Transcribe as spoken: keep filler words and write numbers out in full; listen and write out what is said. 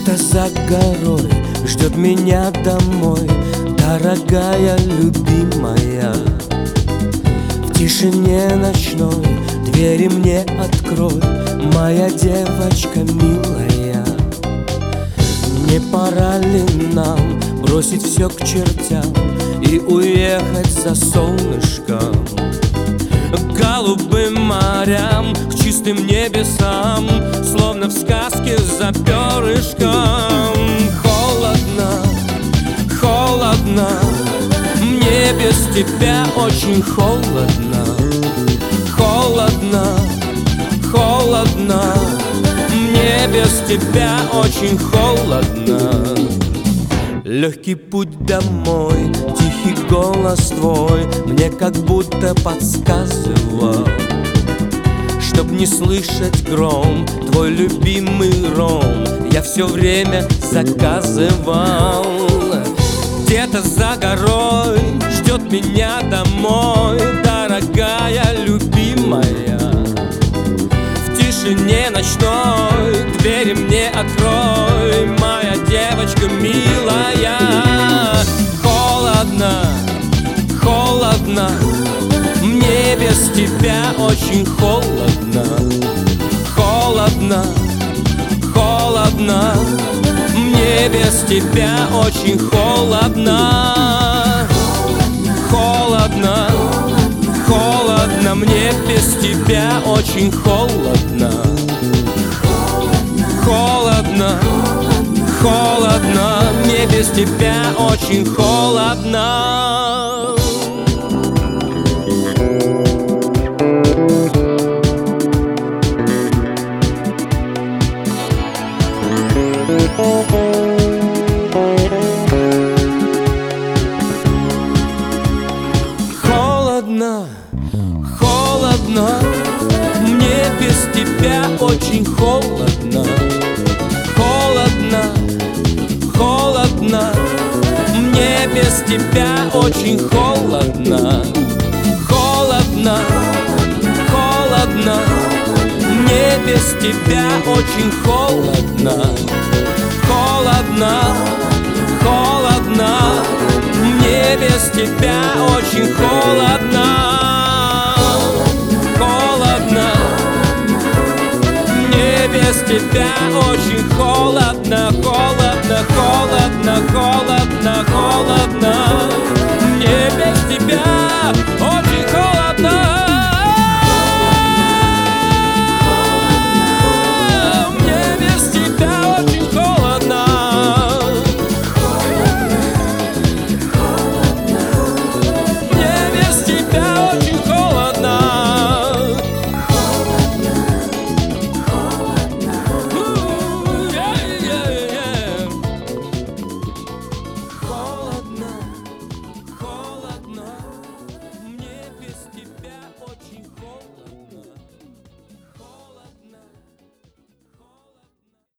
Где-то за горой ждет меня домой дорогая, любимая. В тишине ночной двери мне открой, моя девочка милая. Не пора ли нам бросить все к чертям и уехать за солнышком? К голубым морям, к чистым небесам, словно в сказке за перышком. Холодно, холодно, мне без тебя очень холодно. Холодно, холодно, мне без тебя очень холодно. Легкий путь домой, тихий голос твой мне как будто подсказывал, чтоб не слышать гром, твой любимый ром я все время заказывал. Где-то за горой ждет меня домой дорогая, любимая. В тишине ночной двери мне открой, моя девочка милая. Холодно, холодно, мне без тебя очень холодно. Холодно, холодно, мне без тебя очень холодно. Холодно, холодно, мне без тебя очень холодно. Холодно, холодно, мне без тебя очень холодно. Холодно, холодно, мне без тебя очень холодно. Холодно, холодно, мне без тебя очень холодно. Холодно, холодно, мне без тебя очень холодно. Холодно, холодно, мне без тебя очень холодно. Холодно, мне без тебя очень холодно. Холодно, холодно, холодно, холодно, мне без тебя